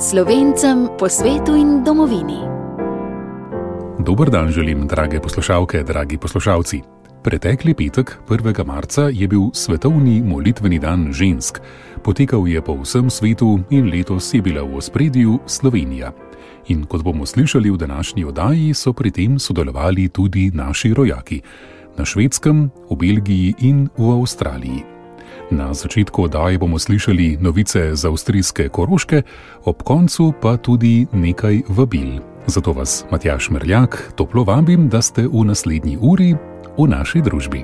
Slovencem po svetu in domovini. Dober dan želim, drage poslušalke, dragi poslušalci. Pretekli petek, 1. marca, je bil svetovni molitveni dan žensk. Potekal je po vsem svetu in letos je bila v ospredju Slovenija. In kot bomo slišali v današnji oddaji, so pri tem sodelovali tudi naši rojaki. Na Švedskem, v Belgiji in v Avstraliji. Na začetku oddaje bomo slišali novice z avstrijske Koroške, ob koncu pa tudi nekaj vabil. Zato vas, Matjaž Merljak, toplo vabim, da ste v naslednji uri v naši družbi.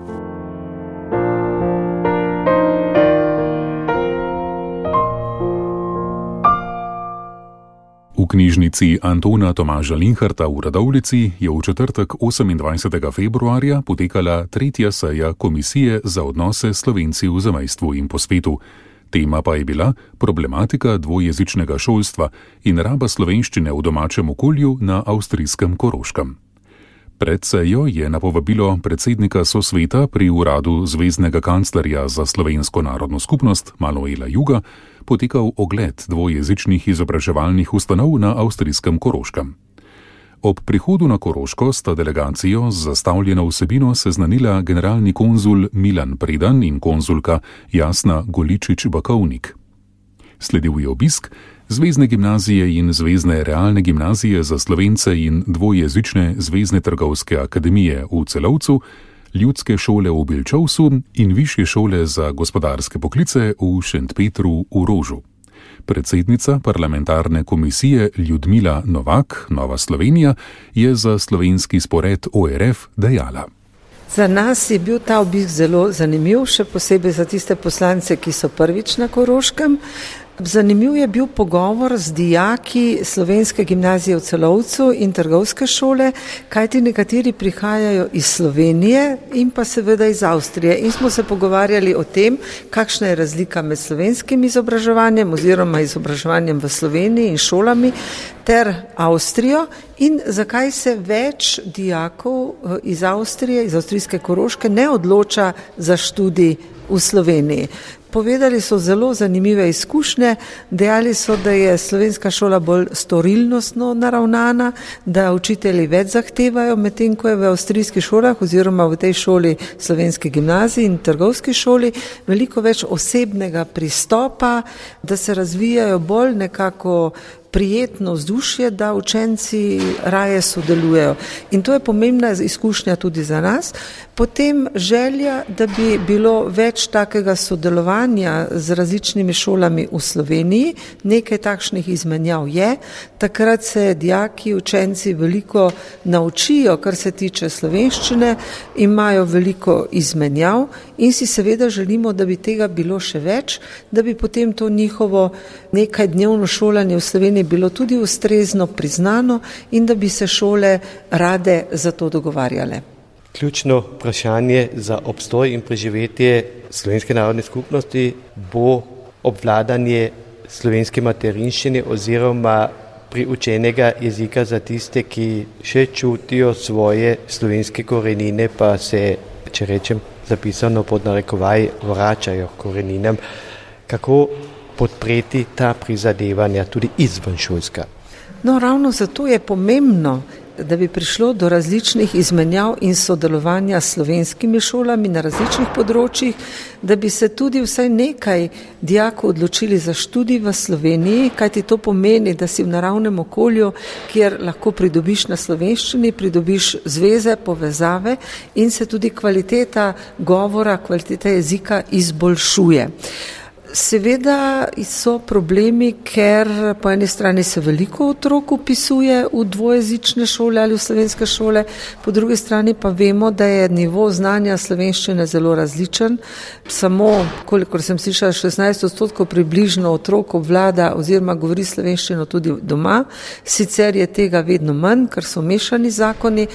V knjižnici Antona Tomaža Linharta v Radovljici je v četrtek 28. februarja potekala tretja seja Komisije za odnose s Slovenci v zamejstvu in po svetu. Tema pa je bila problematika dvojezičnega šolstva in raba slovenščine v domačem okolju na avstrijskem Koroškem. Pred sejo je na povabilo predsednika Sosveta pri uradu zveznega kanclerja za slovensko narodno skupnost Manuela Juga potekal ogled dvojezičnih izobraževalnih ustanov na avstrijskem Koroškem. Ob prihodu na Koroško sta delegacijo z zastavljeno vsebino seznanila generalni konzul Milan Predan in konzulka Jasna Goličič-Bakovnik. Sledil je obisk Zvezne gimnazije in Zvezne realne gimnazije za Slovence in dvojezične Zvezne trgovske akademije v Celovcu, Ljudske šole v Bilčovsu in Višje šole za gospodarske poklice v Šentpetru v Rožu. Predsednica parlamentarne komisije Ljudmila Novak, Nova Slovenija, je za slovenski spored ORF dejala. Za nas je bil ta obisk zelo zanimiv, še posebej za tiste poslance, ki so prvič na Koroškem. Zanimiv je bil pogovor z dijaki Slovenske gimnazije v Celovcu in trgovske šole, kajti nekateri prihajajo iz Slovenije in pa seveda iz Avstrije. In smo se pogovarjali o tem, kakšna je razlika med slovenskim izobraževanjem oziroma izobraževanjem v Sloveniji in šolami ter Avstrijo in zakaj se več dijakov iz Avstrije, iz avstrijske Koroške ne odloča za študij v Sloveniji. Povedali so zelo zanimive izkušnje, dejali so, da je slovenska šola bolj storilnostno naravnana, da učitelji več zahtevajo, medtem ko je v avstrijskih šolah oziroma v tej šoli slovenske gimnazije in trgovski šoli veliko več osebnega pristopa, da se razvijajo bolj nekako prijetno vzdušje, da učenci raje sodelujejo. In to je pomembna izkušnja tudi za nas. Potem želja, da bi bilo več takega sodelovanja z različnimi šolami v Sloveniji. Nekaj takšnih izmenjav je. Takrat se dijaki, učenci veliko naučijo, kar se tiče slovenščine, imajo veliko izmenjav in si seveda želimo, da bi tega bilo še več, da bi potem to njihovo nekaj dnevno šolanje v Sloveniji bilo tudi ustrezno priznano in da bi se šole rade za to dogovarjale. Ključno vprašanje za obstoj in preživetje slovenske narodne skupnosti bo obvladanje slovenske materinščine oziroma priučenega jezika za tiste, ki še čutijo svoje slovenske korenine, pa se, če rečem zapisano pod narekovaj, vračajo koreninam. Kako podpreti ta prizadevanja tudi izvenšolska? No, ravno zato je pomembno, da bi prišlo do različnih izmenjav in sodelovanja s slovenskimi šolami na različnih področjih, da bi se tudi vsaj nekaj dijakov odločili za študij v Sloveniji, kajti to pomeni, da si v naravnem okolju, kjer lahko pridobiš na slovenščini, pridobiš zveze, povezave in se tudi kvaliteta govora, kvaliteta jezika izboljšuje. Seveda so problemi, ker po eni strani se veliko otrok upisuje v dvojezične šole ali v slovenske šole, po drugi strani pa vemo, da je nivo znanja slovenščine zelo različen. Samo, kolikor sem slišala, 16% približno otrok obvlada oziroma govori slovenščino tudi doma, sicer je tega vedno manj, ker so mešani zakoni.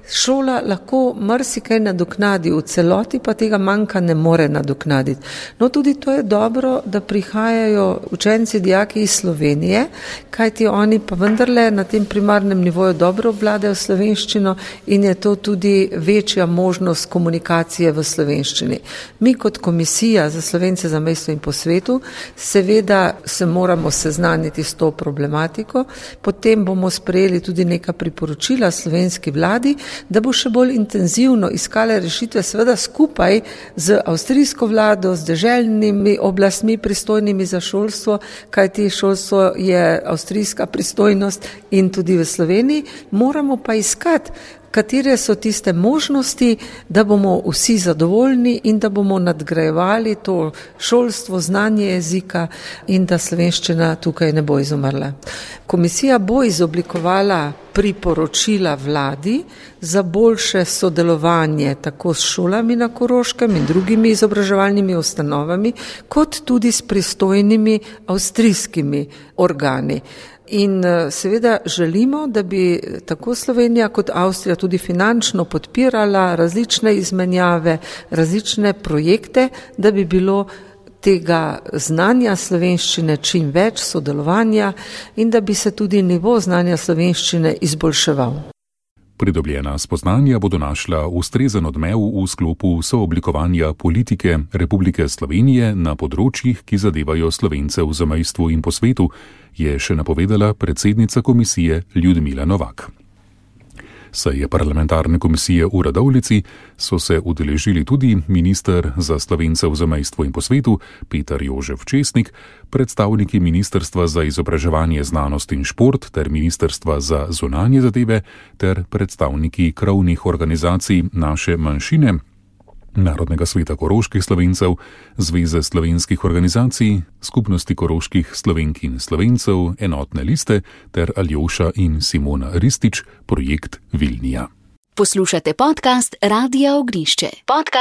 šola lahko marsikaj nadoknadi, v celoti pa tega manjka ne more nadoknaditi. No, tudi to je dobro, da prihajajo učenci, dijaki iz Slovenije, kajti oni pa vendarle na tem primarnem nivoju dobro obvladajo slovenščino in je to tudi večja možnost komunikacije v slovenščini. Mi kot Komisija za Slovence v zamejstvu in po svetu seveda se moramo seznaniti s to problematiko, potem bomo sprejeli tudi neka priporočila slovenski vladi, da bo še bolj intenzivno iskala rešitve seveda skupaj z avstrijsko vlado, z deželnimi oblastmi pristojnimi za šolstvo, kajti šolstvo je avstrijska pristojnost in tudi v Sloveniji, moramo pa iskati, katere so tiste možnosti, da bomo vsi zadovoljni in da bomo nadgrajevali to šolstvo, znanje jezika in da slovenščina tukaj ne bo izumrla. Komisija bo izoblikovala priporočila vladi za boljše sodelovanje tako s šolami na Koroškem in drugimi izobraževalnimi ustanovami, kot tudi s pristojnimi avstrijskimi organi. In seveda želimo, da bi tako Slovenija kot Avstrija tudi finančno podpirala različne izmenjave, različne projekte, da bi bilo tega znanja slovenščine čim več, sodelovanja in da bi se tudi nivo znanja slovenščine izboljševal. Pridobljena spoznanja bodo našla ustrezen odmev v sklopu sooblikovanja politike Republike Slovenije na področjih, ki zadevajo Slovence v zamejstvu in po svetu, je še napovedala predsednica komisije Ljudmila Novak. Seje parlamentarne komisije v Radovljici so se udeležili tudi minister za Slovence v zamejstvu in po svetu Peter Jožef Česnik, predstavniki Ministrstva za izobraževanje, znanost in šport ter Ministrstva za zunanje zadeve ter predstavniki krovnih organizacij naše manjšine, Narodnega sveta koroških Slovencev, Zveze slovenskih organizacij, Skupnosti koroških Slovenk in Slovencev, Enotne liste ter Aljoša in Simona Ristič, projekt Vilnija. Poslušate podcast Radia Ognišče.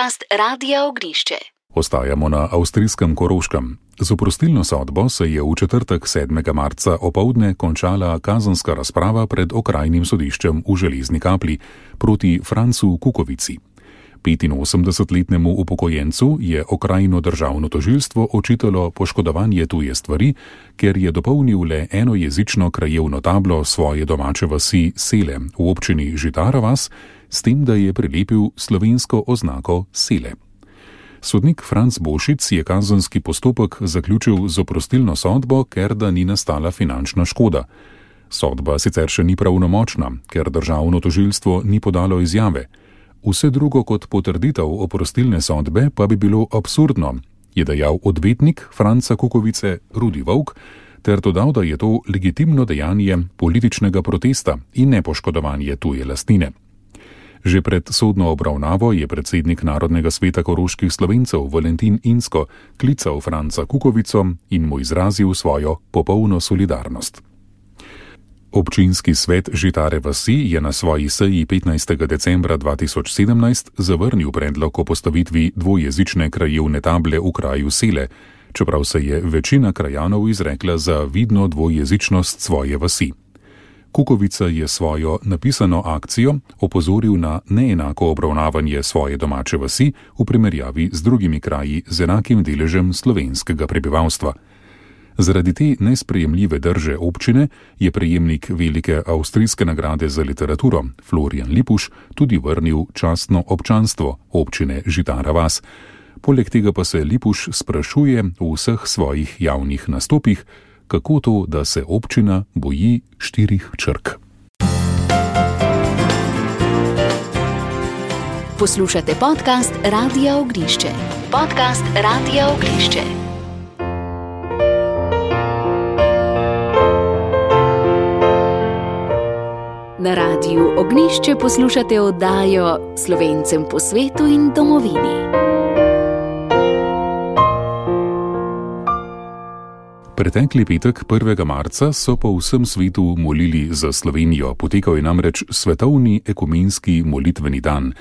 Ostajamo na avstrijskem Koroškem. Z oprostilno sodbo se je v četrtek 7. marca opoldne končala kazenska razprava pred okrajnim sodiščem v Železni Kapli proti Francu Kukovici. 85-letnemu upokojencu je okrajno državno tožilstvo očitalo poškodovanje tuje stvari, ker je dopolnil le enojezično krajevno tablo svoje domače vasi Sele v občini Žitara vas, s tem, da je prilepil slovensko oznako Sele. Sodnik Franc Bošic je kazenski postopek zaključil z oprostilno sodbo, ker da ni nastala finančna škoda. Sodba sicer še ni pravnomočna, ker državno tožilstvo ni podalo izjave. Vse drugo kot potrditev oprostilne sodbe pa bi bilo absurdno, je dejal odvetnik Franca Kukovice Rudi Volk, ter dodal, da je to legitimno dejanje političnega protesta in ne poškodovanje tuje lastnine. Že pred sodno obravnavo je predsednik Narodnega sveta koroških Slovencev Valentin Insko klical Franca Kukovico in mu izrazil svojo popolno solidarnost. Občinski svet Žitare vasi je na svoji seji 15. decembra 2017 zavrnil predlog o postavitvi dvojezične krajevne table v kraju Sele, čeprav se je večina krajanov izrekla za vidno dvojezičnost svoje vasi. Kukovica je svojo napisano akcijo opozoril na neenako obravnavanje svoje domače vasi v primerjavi z drugimi kraji z enakim deležem slovenskega prebivalstva. Zaradi te nesprejemljive drže občine je prejemnik velike avstrijske nagrade za literaturo Florian Lipuš tudi vrnil častno občanstvo občine Žitara vas. Poleg tega pa se Lipuš sprašuje v vseh svojih javnih nastopih, kako to, da se občina boji 4 črk. Poslušate podcast Radia Ognišče. Na Radiu Ognišče poslušate oddajo Slovencem po svetu in domovini. Pretekli petek 1. marca so po vsem svetu molili za Slovenijo, potekal je namreč svetovni ekumenski molitveni dan.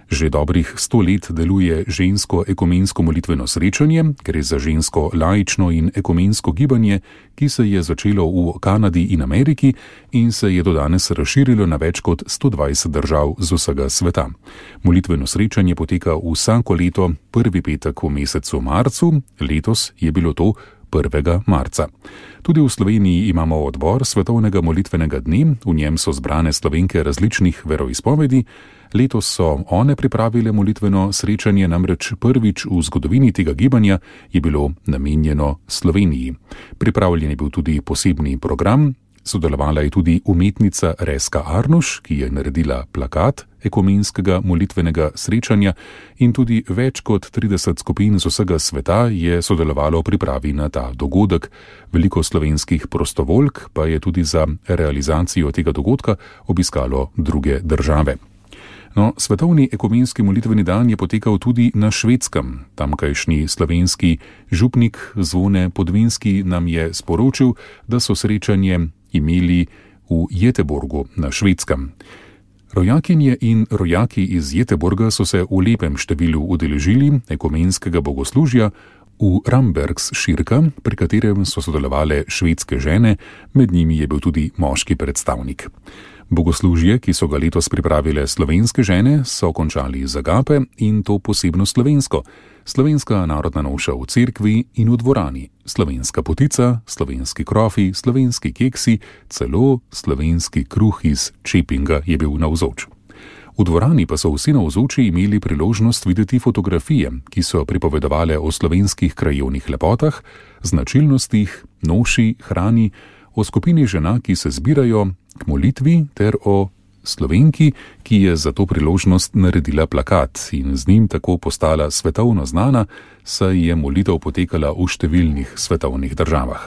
Že dobrih 100 let deluje žensko ekumensko molitveno srečanje, gre za žensko laično in ekumensko gibanje, ki se je začelo v Kanadi in Ameriki in se je do danes razširilo na več kot 120 držav z vsega sveta. Molitveno srečanje poteka vsako leto prvi petek v mesecu marcu, letos je bilo to 1. marca. Tudi v Sloveniji imamo odbor svetovnega molitvenega dne, v njem so zbrane Slovenke različnih veroizpovedi. Letos so one pripravile molitveno srečanje, namreč prvič v zgodovini tega gibanja je bilo namenjeno Sloveniji. Pripravljen je bil tudi posebni program, sodelovala je tudi umetnica Reska Arnuš, ki je naredila plakat ekumenskega molitvenega srečanja in tudi več kot 30 skupin z vsega sveta je sodelovalo v pripravi na ta dogodek. Veliko slovenskih prostovoljk pa je tudi za realizacijo tega dogodka obiskalo druge države. No, svetovni ekumenski molitveni dan je potekal tudi na Švedskem. Tamkajšnji slovenski župnik Zvone Podvinski nam je sporočil, da so srečanje imeli v Göteborgu na Švedskem. Rojakinje in rojaki iz Göteborga so se v lepem številu udeležili ekumenskega bogoslužja v Rambergskirka, pri katerem so sodelovale švedske žene, med njimi je bil tudi moški predstavnik. Bogoslužje, ki so ga letos pripravile slovenske žene, so končali z agape in to posebno slovensko. Slovenska narodna noša v cerkvi in v dvorani, slovenska potica, slovenski krofi, slovenski keksi, celo slovenski kruh iz Čepinga je bil navzoč. V dvorani pa so vsi navzoči imeli priložnost videti fotografije, ki so pripovedovale o slovenskih krajevnih lepotah, značilnostih, noši, hrani, o skupini žena, ki se zbirajo k molitvi, ter o Slovenki, ki je za to priložnost naredila plakat in z njim tako postala svetovno znana, saj je molitev potekala v številnih svetovnih državah.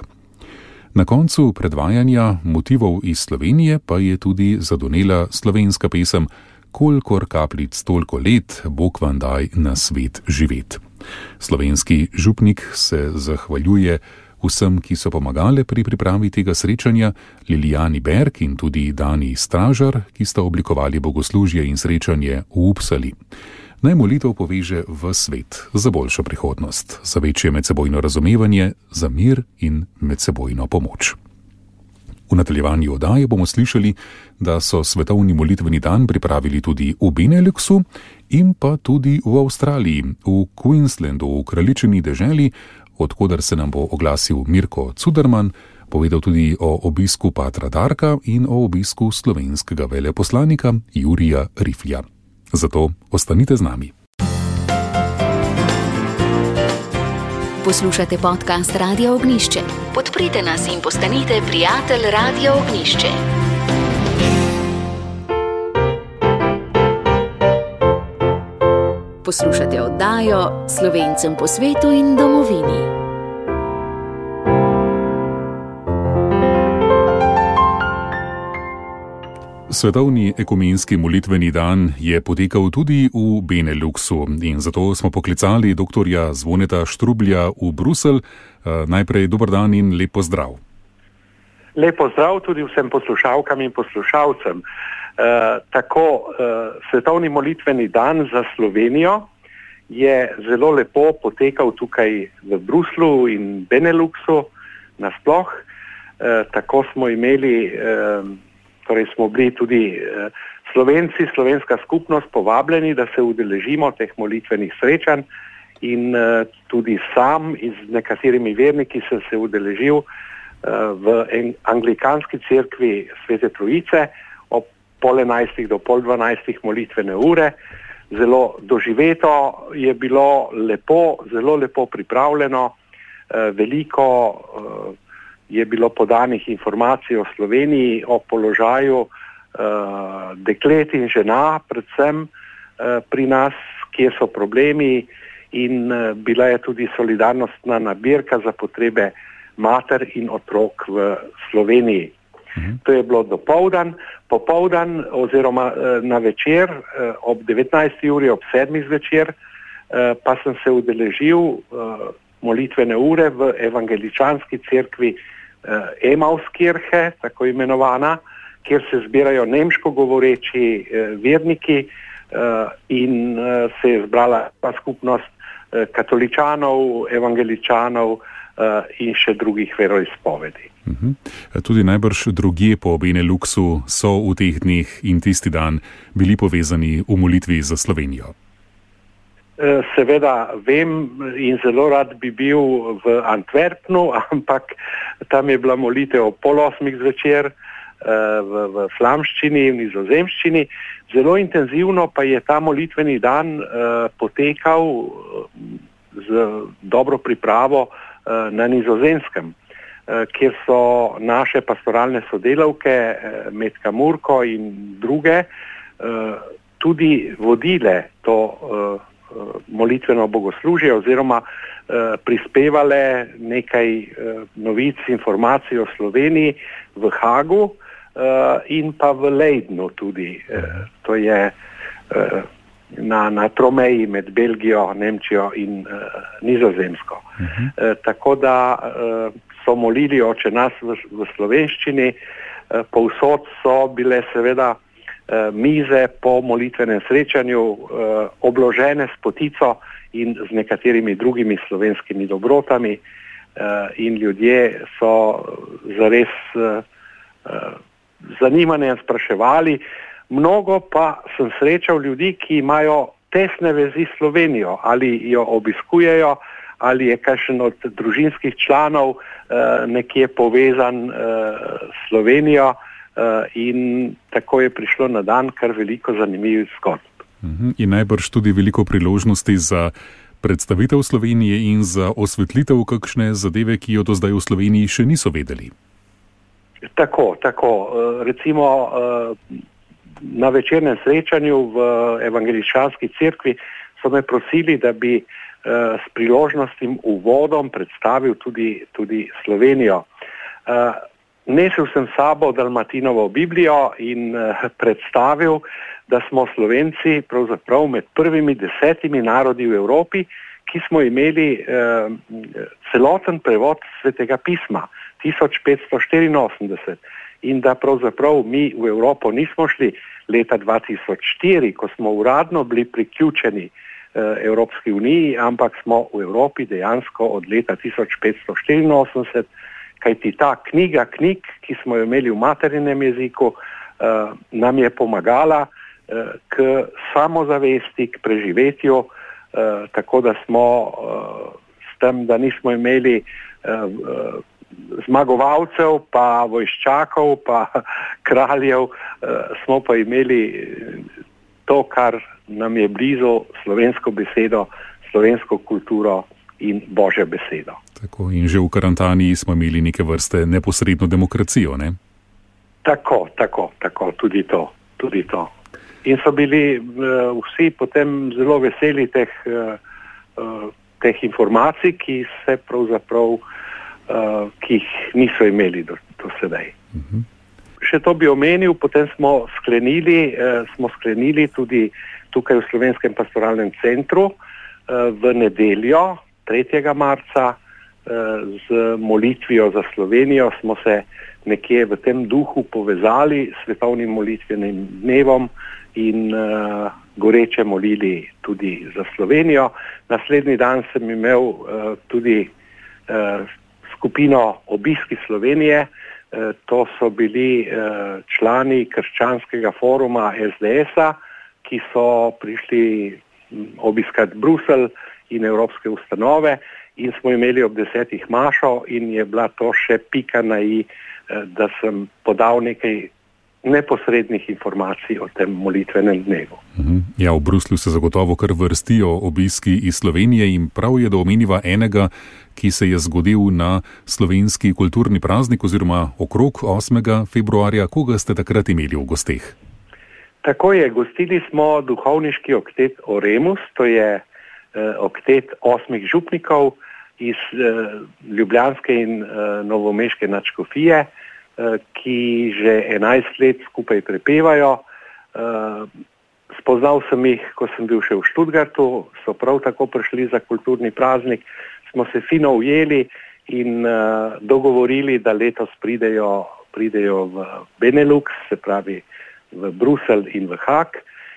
Na koncu predvajanja motivov iz Slovenije pa je tudi zadonela slovenska pesem Kolikor kapljic toliko let, Bog vam daj na svet živet. Slovenski župnik se zahvaljuje vsem, ki so pomagale pri pripravi tega srečanja, Lilijani Berg in tudi Dani Stražar, ki sta oblikovali bogoslužje in srečanje v Upsali. Naj molitev poveže v svet za boljšo prihodnost, za večje medsebojno razumevanje, za mir in medsebojno pomoč. V nadaljevanju oddaje bomo slišali, da so svetovni molitveni dan pripravili tudi v Beneluxu in pa tudi v Avstraliji, v Queenslandu, v kraljičini deželi, odkudar se nam bo oglasil Mirko Cuderman, povedal tudi o obisku patra Darka in o obisku slovenskega veleposlanika Jurija Riflja. Zato ostanite z nami. Poslušate podcast Radia Ognjišče. Podprite nas in postanite prijatelj Radia Ognjišče. Poslušate oddajo Slovencem po svetu in domovini. Svetovni ekumenski molitveni dan je potekal tudi v Beneluxu in zato smo poklicali doktorja Zvoneta Štrublja v Bruselj. Najprej dober dan in lep pozdrav. Lep pozdrav tudi vsem poslušalkam in poslušalcem. Svetovni molitveni dan za Slovenijo je zelo lepo potekal tukaj v Bruslu in Beneluxu nasploh. Tako smo imeli, smo bili tudi Slovenci, slovenska skupnost povabljeni, da se udeležimo teh molitvenih srečanj in tudi sam in z nekaterimi verniki sem se udeležil v anglikanski cerkvi Svete Trojice ob 11:30 do 11:30 molitvene ure. Zelo doživeto je bilo, lepo, zelo lepo pripravljeno, veliko je bilo podanih informacij o Sloveniji, o položaju deklet in žena, predvsem pri nas, kje so problemi, in bila je tudi solidarnostna nabirka za potrebe mater in otrok v Sloveniji. To je bilo dopoldan, popoldan oziroma na večer ob 19. uri, ob 7. zvečer, pa sem se udeležil molitvene ure v evangeličanski cerkvi Emauskirche, tako imenovana, kjer se zbirajo nemško govoreči verniki in se je zbrala pa skupnost katoličanov, evangeličanov in še drugih veroizpovedi. Tudi najbrž drugje po Beneluxu so v teh dneh in tisti dan bili povezani v molitvi za Slovenijo. Seveda vem in zelo rad bi bil v Antwerpnu, ampak tam je bila molitev ob 7:30 zvečer v flamščini in nizozemščini. Zelo intenzivno pa je ta molitveni dan potekal z dobro pripravo na Nizozemskem, kjer so naše pastoralne sodelavke Metka Murko in druge tudi vodile to molitveno bogoslužje oziroma prispevale nekaj novic, informacij o Sloveniji v Hagu in pa v Leidnu tudi. To je na tromeji med Belgijo, Nemčijo in Nizozemsko. Tako da so molili Oče nas v slovenščini, povsod so bile seveda mize po molitvenem srečanju obložene s potico in z nekaterimi drugimi slovenskimi dobrotami in ljudje so zares zanimanjem spraševali. Mnogo pa sem srečal ljudi, ki imajo tesne vezi s Slovenijo, ali jo obiskujejo, ali je kakšen od družinskih članov nekje povezan s Slovenijo in tako je prišlo na dan kar veliko zanimivih zgodb. In najbrž tudi veliko priložnosti za predstavitev Slovenije in za osvetlitev kakšne zadeve, ki jo do zdaj v Sloveniji še niso vedeli. Tako. Recimo na večernem srečanju v evangeličanski cerkvi so me prosili, da bi s priložnostnim uvodom predstavil tudi Slovenijo. Nesel sem sabo Dalmatinovo Biblijo in predstavil, da smo Slovenci pravzaprav med prvimi 10 narodi v Evropi, ki smo imeli celoten prevod Svetega pisma 1584 in da pravzaprav mi v Evropo nismo šli leta 2004, ko smo uradno bili priključeni Evropski uniji, ampak smo v Evropi dejansko od leta 1584, kajti ta knjiga knjig, ki smo jo imeli v materinem jeziku, nam je pomagala k samozavesti, k preživetju, tako da smo s tem, da nismo imeli zmagovalcev, pa vojščakov, pa kraljev, smo pa imeli to, kar nam je blizu, slovensko besedo, slovensko kulturo in Božjo besedo. Tako, in že v Karantaniji smo imeli neke vrste neposredno demokracijo, ne? Tako, tudi to. In so bili vsi potem zelo veseli teh informacij, ki se pravzaprav ki jih niso imeli do sedaj. Še to bi omenil, potem smo sklenili tudi tukaj v Slovenskem pastoralnem centru v nedeljo 3. marca z molitvijo za Slovenijo. Smo se nekje v tem duhu povezali s svetovnim molitvenim dnevom in goreče molili tudi za Slovenijo. Naslednji dan sem imel tudi skupino Obiski Slovenije. To so bili člani krščanskega foruma SDS-a, ki so prišli obiskati Bruselj in evropske ustanove in smo imeli ob 10. mašo in je bila to še pika na i, da sem podal nekaj neposrednih informacij o tem molitvenem dnevu. Ja, v Bruslju se zagotovo kar vrstijo obiski iz Slovenije in prav je, da omeniva enega, ki se je zgodil na slovenski kulturni praznik oziroma okrog 8. februarja. Koga ste takrat imeli v gosteh? Tako je, gostili smo duhovniški oktet Oremus, to je oktet 8 župnikov iz ljubljanske in novomeške nadškofije, ki že 11 let skupaj prepevajo. Spoznal sem jih, ko sem bil še v Študgartu, so prav tako prišli za kulturni praznik, smo se fino ujeli in dogovorili, da letos pridejo v Benelux, se pravi v Bruselj in v Hag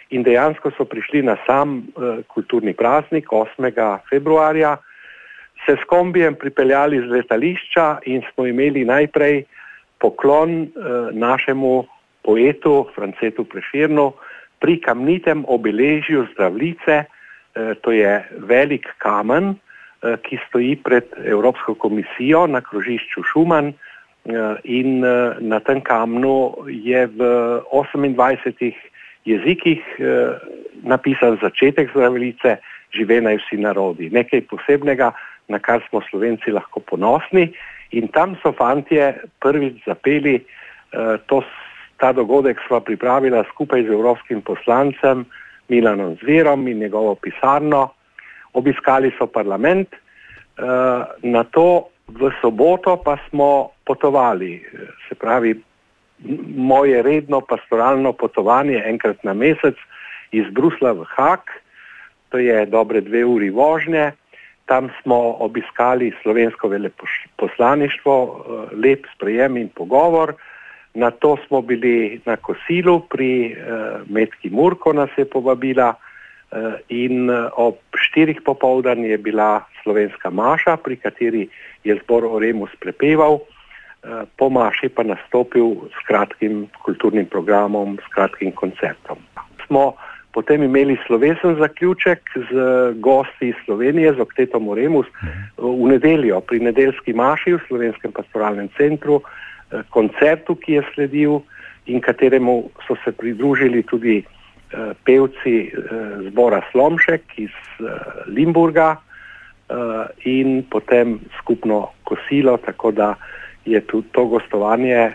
in dejansko so prišli na sam kulturni praznik 8. februarja, se s kombijem pripeljali z letališča in smo imeli najprej poklon našemu poetu Francetu Prešernu pri kamnitem obeležju Zdravljice. To je velik kamen, ki stoji pred Evropsko komisijo na krožišču Šuman, in na tem kamnu je v 28 jezikih napisan začetek Zdravljice, žive naj vsi narodi. Nekaj posebnega, na kar smo Slovenci lahko ponosni, in tam so fantje prvič zapeli. Ta dogodek sva pripravila skupaj z evropskim poslancem Milanom Zverom in njegovo pisarno. Obiskali so parlament, nato v soboto pa smo potovali, se pravi moje redno pastoralno potovanje enkrat na mesec iz Brusla v Haag, to je dobre 2 uri vožnje. Tam smo obiskali slovensko veleposlaništvo, lep sprejem in pogovor. Nato smo bili na kosilu pri Metki Murko, nas je povabila, in ob 4 popoldan je bila slovenska maša, pri kateri je zbor Oremus prepeval, po maši pa nastopil s kratkim kulturnim programom, s kratkim koncertom. Smo potem imeli slovesen zaključek z gosti iz Slovenije, z oktetom Oremus, v nedeljo pri nedeljski maši v Slovenskem pastoralnem centru, koncertu, ki je sledil in kateremu so se pridružili tudi pevci zbora Slomšek iz Limburga, in potem skupno kosilo, tako da je tudi to gostovanje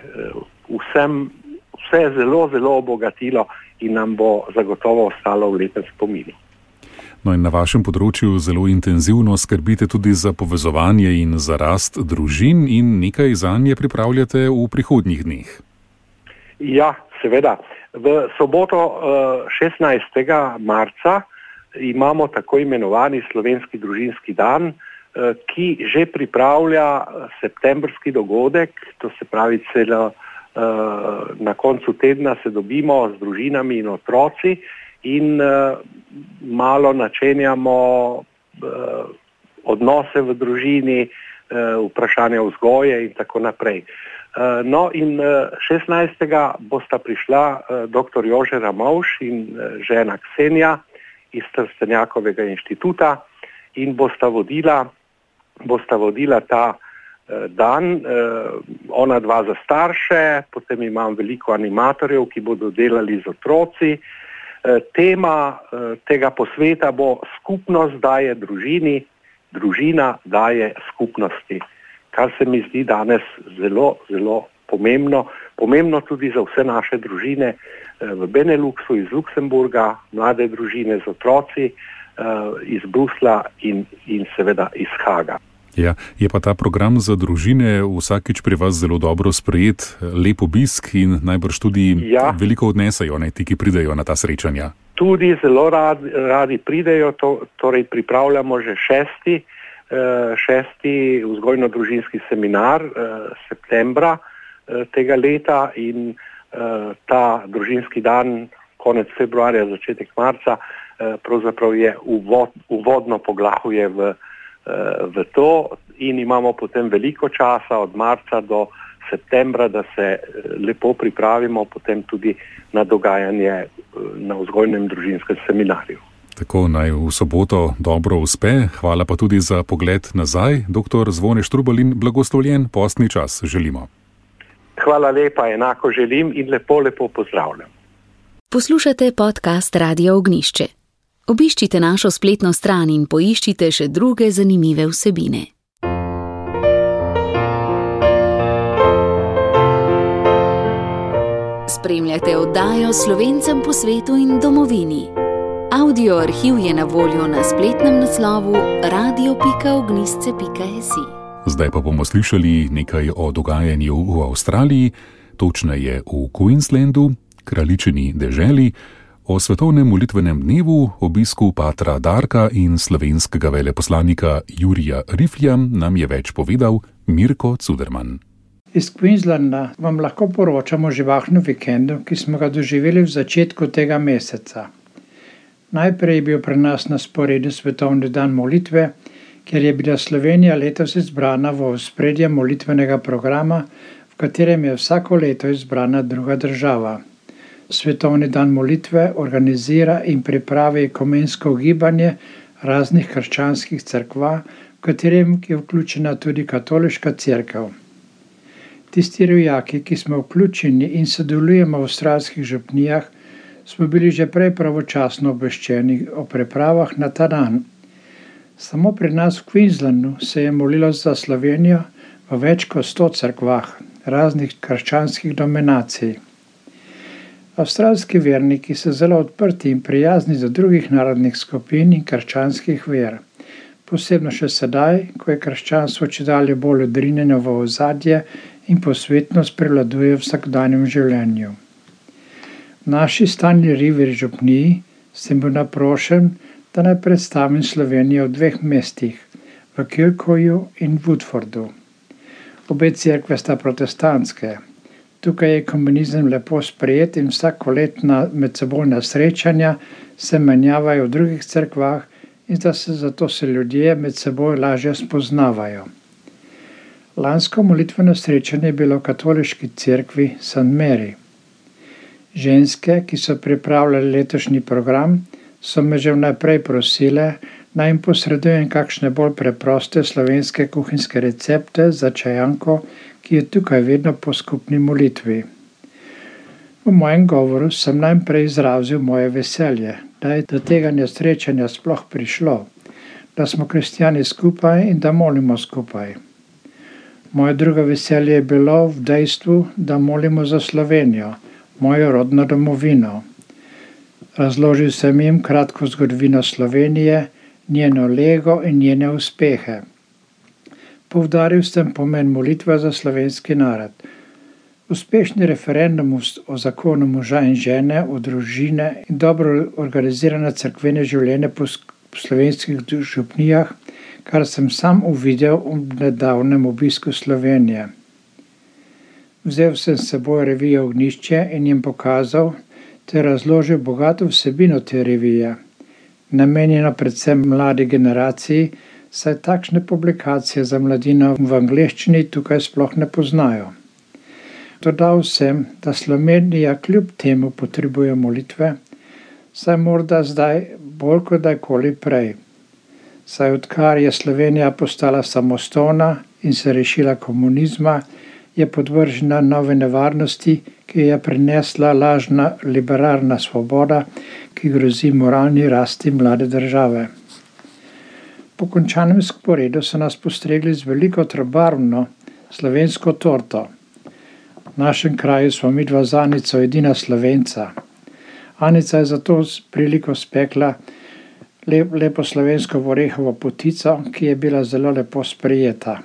vse zelo, zelo obogatilo in nam bo zagotovo ostalo v lepem spominu. No in na vašem področju zelo intenzivno skrbite tudi za povezovanje in za rast družin in nekaj zanje pripravljate v prihodnjih dneh. Ja, seveda. V soboto 16. marca imamo tako imenovani slovenski družinski dan, ki že pripravlja septembrski dogodek, to se pravi celo na koncu tedna se dobimo z družinami in otroci in malo načenjamo odnose v družini, vprašanja vzgoje in tako naprej. No in 16. bosta prišla dr. Jože Ramovš in žena Ksenija iz Trstenjakovega inštituta in bosta vodila ta dan, ona dva za starše, potem imam veliko animatorjev, ki bodo delali z otroci. Tema tega posveta bo skupnost daje družini, družina daje skupnosti, kar se mi zdi danes zelo, zelo pomembno. Pomembno tudi za vse naše družine v Beneluxu, iz Luksemburga, mlade družine z otroci, iz Brusla in seveda iz Haaga. Ja, je pa ta program za družine vsakič pri vas zelo dobro sprejet, lep obisk in najbrž tudi veliko odnesajo, ti, ki pridejo na ta srečanja. Tudi zelo radi pridejo, torej pripravljamo že šesti vzgojno-družinski seminar septembra tega leta in ta družinski dan konec februarja, začetek marca pravzaprav je uvodno poglavje v to in imamo potem veliko časa od marca do septembra, da se lepo pripravimo potem tudi na dogajanje na vzgojnem družinskem seminarju. Tako naj v soboto dobro uspe, hvala pa tudi za pogled nazaj. Dr. Zvone Štrubalj in blagoslovljen postni čas želimo. Hvala lepa, enako želim in lepo pozdravljam. Poslušate podcast Radia Ognjišče. Obiščite našo spletno stran in poiščite še druge zanimive vsebine. Spremljate oddajo Slovencem po svetu in domovini. Audio arhiv je na voljo na spletnem naslovu radio.ognisce.si. Zdaj pa bomo slišali nekaj o dogajanju v Avstraliji, točneje v Queenslandu, kraljičini deželi, o svetovnem molitvenem dnevu, obisku patra Darka in slovenskega veleposlanika Jurija Riflja nam je več povedal Mirko Cuderman. Iz Queenslanda vam lahko poročamo o živahnem vikendu, ki smo ga doživeli v začetku tega meseca. Najprej je bil pri nas na sporedu svetovni dan molitve, ker je bila Slovenija letos izbrana v ospredje molitvenega programa, v katerem je vsako leto izbrana druga država. Svetovni dan molitve organizira in pripravi ekumensko gibanje raznih krščanskih cerkva, v katerem je vključena tudi katoliška cerkev. Tisti rojaki, ki smo vključeni in sodelujemo v avstralskih župnijah, smo bili že prej pravočasno obveščeni o pripravah na ta dan. Samo pri nas v Queenslandu se je molilo za Slovenijo v več kot 100 cerkvah raznih krščanskih denominacij. Avstralski verniki so zelo odprti in prijazni do drugih narodnih skupin in krščanskih ver. Posebno še sedaj, ko je krščanstvo čedalje bolj odrinjeno v ozadje in posvetnost prevladuje v vsakdanjem življenju. V naši stalni rivi župniji sem bil naprošen, da naj predstavim Slovenijo v 2 mestih, v Kilcoyu in Woodfordu. Obe cerkve sta protestantske. Tukaj je komunizem lepo sprejet in vsakoletna medsebojna srečanja se menjavajo v drugih cerkvah in zato se ljudje med seboj lažje spoznavajo. Lansko molitveno srečanje je bilo v katoliški cerkvi St. Mary. Ženske, ki so pripravljali letošnji program, so me že vnaprej prosile, naj jim posredujem kakšne bolj preproste slovenske kuhinjske recepte za čajanko, ki je tukaj vedno po skupni molitvi. V mojem govoru sem najprej izrazil moje veselje, da je do tega nesrečanja sploh prišlo, da smo kristjani skupaj in da molimo skupaj. Moje drugo veselje je bilo v dejstvu, da molimo za Slovenijo, mojo rodno domovino. Razložil sem jim kratko zgodovino Slovenije, njeno lego in njene uspehe. Poudaril sem pomen molitve za slovenski narod. Uspešni referendum o zakonu moža in žene, o družine in dobro organizirano cerkveno življenje po slovenskih župnijah, kar sem sam uvidel v nedavnem obisku Slovenije. Vzel sem s seboj revijo Ognjišče in jim pokazal ter razložil bogato vsebino te revije, namenjeno predvsem mladi generaciji, saj takšne publikacije za mladino v angleščini tukaj sploh ne poznajo. Dodal sem, da Slovenija kljub temu potrebuje molitve, saj morda zdaj bolj kot kdajkoli prej. Saj odkar je Slovenija postala samostojna in se rešila komunizma, je podvržena nove nevarnosti, ki je prinesla lažna liberalna svoboda, ki grozi moralni rasti mlade države. Po končanem sporedu so nas postregli z veliko trobarvno slovensko torto. V našem kraju smo midva z Anico edina Slovenca. Anica je zato s priliko spekla lepo slovensko orehovo potico, ki je bila zelo lepo sprejeta.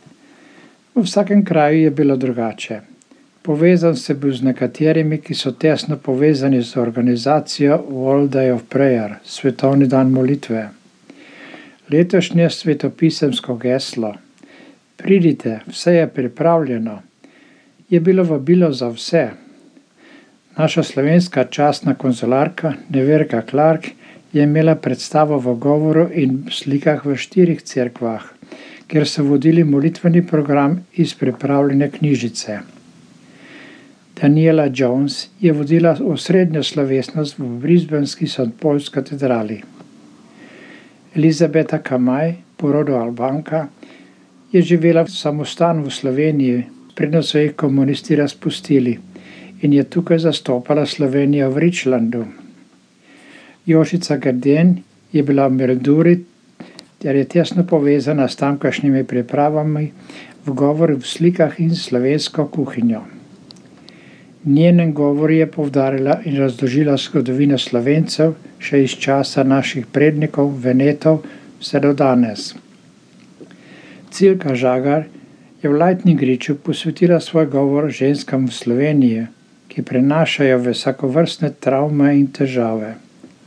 V vsakem kraju je bilo drugače. Povezan sem bil z nekaterimi, ki so tesno povezani z organizacijo World Day of Prayer, svetovni dan molitve. Letošnje svetopisemsko geslo Pridite, vse je pripravljeno, je bilo vabilo za vse. Naša slovenska častna konzularka Neverka Clark je imela predstavo v govoru in slikah v 4 cerkvah, kjer so vodili molitveni program iz pripravljene knjižice. Daniela Jones je vodila osrednjo slovesnost v brisbanski St. Paul's katedrali. Elizabeta Kamaj, po rodu Albanka, je živela v samostanu v Sloveniji, predno so jih komunisti razpustili in je tukaj zastopala Slovenijo v Richlandu. Jošica Garden je bila v Milduri ter je tesno povezana s tamkajšnjimi pripravami v govoru, v slikah in slovensko kuhinjo. Njenem govoru je poudarila in razložila zgodovino Slovencev še iz časa naših prednikov, Venetov, vse do danes. Cilka Žagar je v Lightning-Reachu posvetila svoj govor ženskam v Sloveniji, ki prenašajo vsakovrstne travme in težave.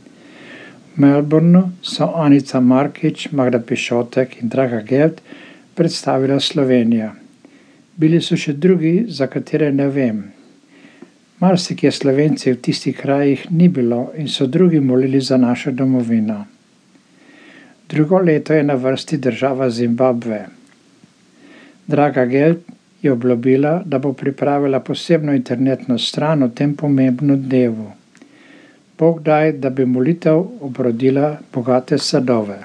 V Melbourneu so Anica Markič, Magda Pišotek in Draga Geld predstavila Slovenijo. Bili so še drugi, za katere ne vem. Marsikje Slovenci v tistih krajih ni bilo in so drugi molili za našo domovino. Drugo leto je na vrsti država Zimbabve. Draga Geld je obljubila, da bo pripravila posebno internetno stran o tem pomembnem dnevu. Bog daj, da bi molitev obrodila bogate sadove.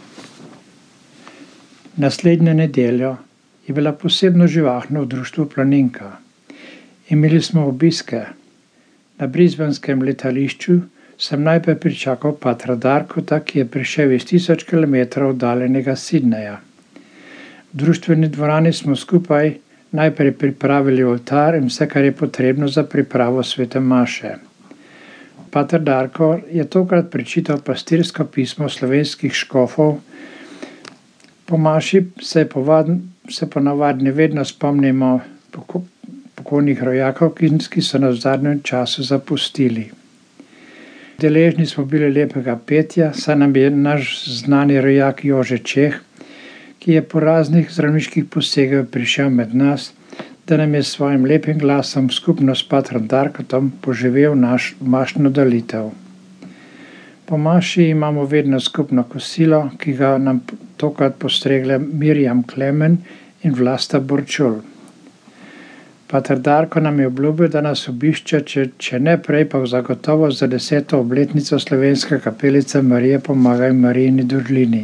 Naslednjo nedeljo je bila posebno živahna v društvu Planinka. Imeli smo obiske. Na brisbanskem letališču sem najprej pričakal patra Darkota, ki je prišel iz 1000 km oddaljenega Sydneyja. V društveni dvorani smo skupaj najprej pripravili oltar in vse, kar je potrebno za pripravo svete maše. Pater Darko je tokrat prečital pastirsko pismo slovenskih škofov. Po maši se ponavadi vedno spomnimo pokojnih rojakov, ki so nas v zadnjem času zapustili. Deležni smo bili lepega petja, saj nam je naš znani rojak Jože Čeh, ki je po raznih zdravniških posegov prišel med nas, da nam je s svojim lepim glasom skupno s patrom Darkotom poživel naš mašno dalitev. Po maši imamo vedno skupno kosilo, ki ga nam tokrat postregle Mirjam Klemen in Vlasta Borčul. Pater Darko nam je obljubil, da nas obišče, če ne prej, pa zagotovo za 10. obletnico Slovenske kapelice Marije Pomagaj Marijini Durlini.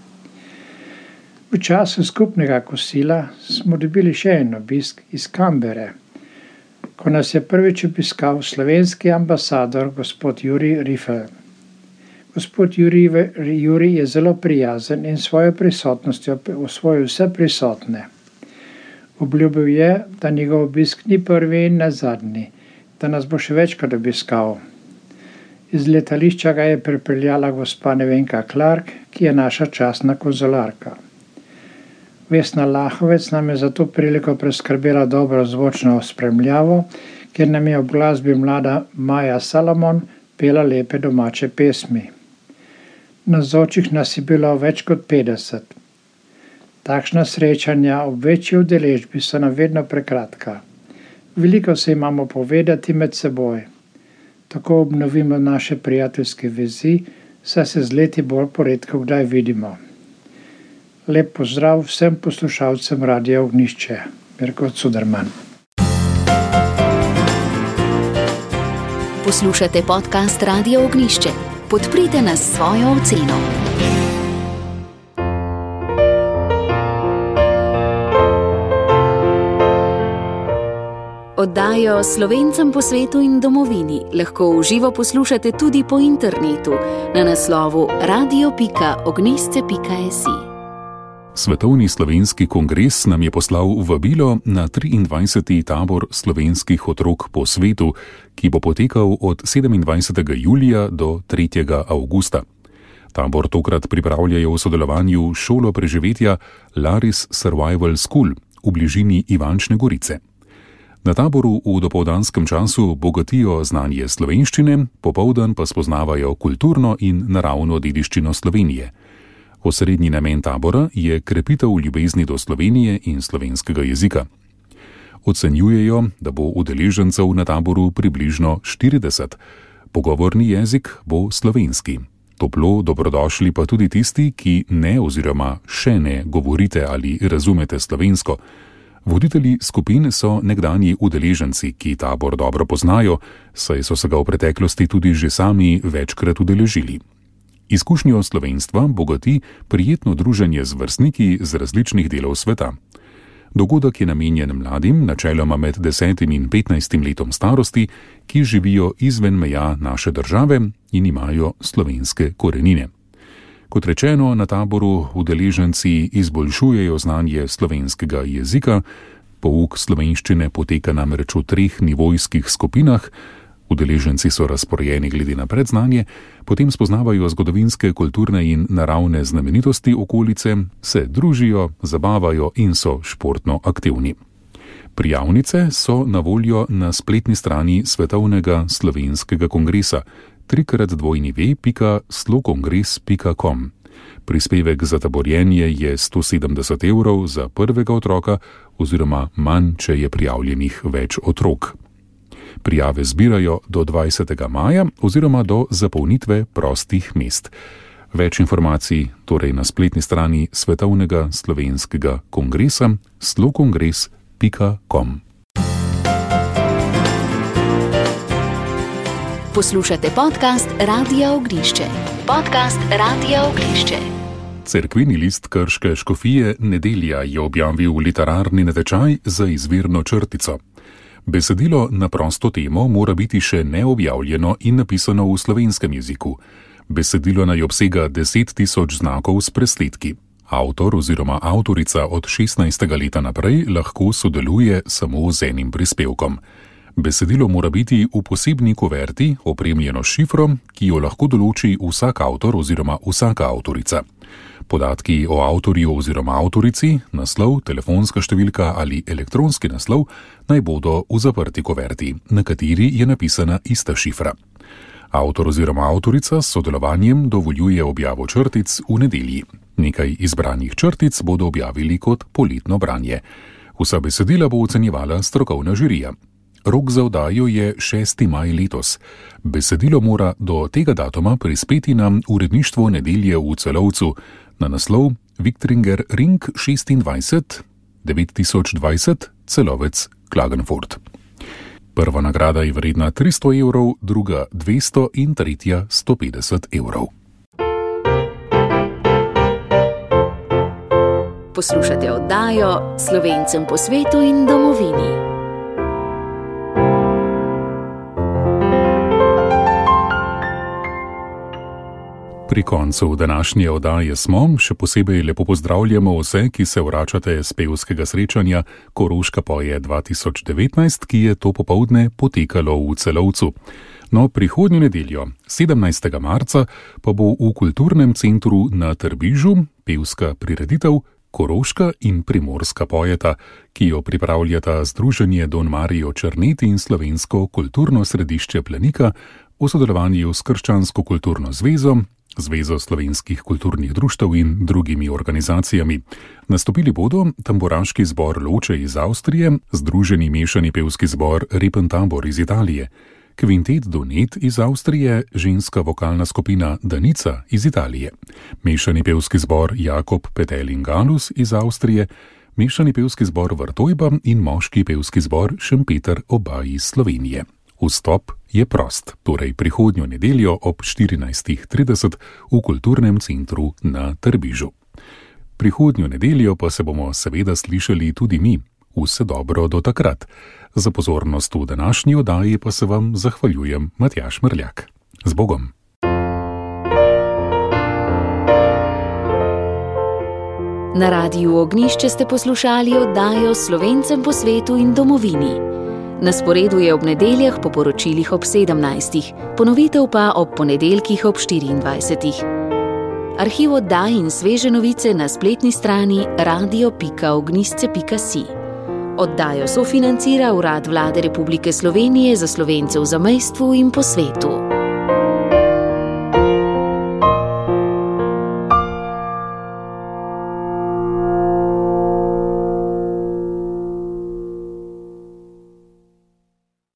V času skupnega kosila smo dobili še en obisk iz Canberre, ko nas je prvič obiskal slovenski ambasador gospod Jurij Rifel. Gospod Jurij je zelo prijazen in svojo prisotnostjo osvojil vse prisotne. Obljubil je, da njegov obisk ni prvi in ne zadnji, da nas bo še večkrat obiskal. Iz letališča ga je pripeljala gospa Nevenka Clark, ki je naša častna konzularka. Vesna Lahovec nam je za to priliko preskrbela dobro zvočno spremljavo, kjer nam je ob glasbi mlada Maja Salomon pela lepe domače pesmi. Navzočih nas je bilo več kot 50. Takšna srečanja ob večji udeležbi so nam vedno prekratka. Veliko se imamo povedati med seboj. Tako obnovimo naše prijateljske vezi, saj se z leti bolj poredko kdaj vidimo. Lep pozdrav vsem poslušalcem Radia Ognjišče. Mirko Cuderman. Poslušate podcast Radia Ognjišče. Podprite nas s svojo oceno. Oddajo Slovencem po svetu in domovini lahko v živo poslušate tudi po internetu na naslovu radio.ognisce.si. Svetovni slovenski kongres nam je poslal vabilo na 23. tabor slovenskih otrok po svetu, ki bo potekal od 27. julija do 3. avgusta. Tabor tokrat pripravljajo v sodelovanju s šolo preživetja Laris Survival School v bližini Ivančne Gorice. Na taboru v dopoldanskem času bogatijo znanje slovenščine, popoldan pa spoznavajo kulturno in naravno dediščino Slovenije. Osrednji namen tabora je krepitev ljubezni do Slovenije in slovenskega jezika. Ocenjujejo, da bo udeležencev na taboru približno 40. Pogovorni jezik bo slovenski. Toplo dobrodošli pa tudi tisti, ki ne oziroma še ne govorite ali razumete slovensko. Voditelji skupin so nekdanji udeleženci, ki tabor dobro poznajo, saj so se ga v preteklosti tudi že sami večkrat udeležili. Izkušnjo slovenstva bogati prijetno druženje z vrstniki z različnih delov sveta. Dogodek je namenjen mladim, načeloma med 10 in 15 letom starosti, ki živijo izven meja naše države in imajo slovenske korenine. Kot rečeno, na taboru udeleženci izboljšujejo znanje slovenskega jezika, pouk slovenščine poteka namreč v 3 nivojskih skupinah, udeleženci so razporejeni glede na predznanje, potem spoznavajo zgodovinske, kulturne in naravne znamenitosti okolice, se družijo, zabavajo in so športno aktivni. Prijavnice so na voljo na spletni strani Svetovnega slovenskega kongresa www.slokongres.com. Prispevek za taborjenje je 170 € za prvega otroka oziroma manj, če je prijavljenih več otrok. Prijave zbirajo do 20. maja oziroma do zapolnitve prostih mest. Več informacij torej na spletni strani Svetovnega slovenskega kongresa slokongres.com. Poslušate podcast Radia Ognjišče. Podcast Radia Ognjišče. Cerkveni list Krške škofije Nedelja je objavil literarni natečaj za izvirno črtico. Besedilo na prosto temo mora biti še neobjavljeno in napisano v slovenskem jeziku. Besedilo naj obsega 10.000 znakov s presledki. Avtor oziroma avtorica od 16. leta naprej lahko sodeluje samo z enim prispevkom. Besedilo mora biti v posebni kuverti, opremljeno s šifrom, ki jo lahko določi vsak avtor oziroma vsaka avtorica. Podatki o avtorju oziroma avtorici, naslov, telefonska številka ali elektronski naslov naj bodo v zaprti kuverti, na kateri je napisana ista šifra. Avtor oziroma avtorica s sodelovanjem dovoljuje objavo črtic v nedelji. Nekaj izbranih črtic bodo objavili kot poletno branje. Vsa besedila bo ocenjevala strokovna žirija. Rok za oddajo je 6. maj letos. Besedilo mora do tega datuma prispeti na uredništvo Nedelje v Celovcu na naslov Viktringer Ring 26 9020 Celovec Klagenfurt. Prva nagrada je vredna 300 evrov, druga 200 in tretja 150 evrov. Poslušate oddajo Slovencem po svetu in domovini. Pri koncu današnje oddaje smo, še posebej lepo pozdravljamo vse, ki se vračate z pevskega srečanja Koroška poje 2019, ki je to popoldne potekalo v Celovcu. No, prihodnjo nedeljo, 17. marca, pa bo v Kulturnem centru na Trbižu pevska prireditev Koroška in Primorska pojeta, ki jo pripravljata Združenje Don Marijo Črnet in Slovensko kulturno središče Planika v sodelovanju s Krščansko kulturno zvezo, Zvezo slovenskih kulturnih društev in drugimi organizacijami. Nastopili bodo tamburaški zbor Loče iz Avstrije, Združeni mešani pevski zbor Repentabor iz Italije, Kvintet Donet iz Avstrije, ženska vokalna skupina Danica iz Italije, mešani pevski zbor Jakob Petelin Galus iz Avstrije, mešani pevski zbor Vrtojba in moški pevski zbor Šempeter oba iz Slovenije. Vstop je prost, torej prihodnjo nedeljo ob 14.30 v Kulturnem centru na Trbižu. Prihodnjo nedeljo pa se bomo seveda slišali tudi mi. Vse dobro do takrat. Za pozornost v današnji oddaji pa se vam zahvaljujem, Matjaž Mrljak. Z Bogom! Na Radiu Ognjišče ste poslušali oddajo Slovencem po svetu in domovini. Na sporedu je ob nedeljah po poročilih ob 17. Ponovitev pa ob ponedeljkih ob 24. Arhiv oddaj in sveže novice na spletni strani radio.ognjišče.si. Oddajo sofinancira Urad Vlade Republike Slovenije za Slovence v zamejstvu in po svetu.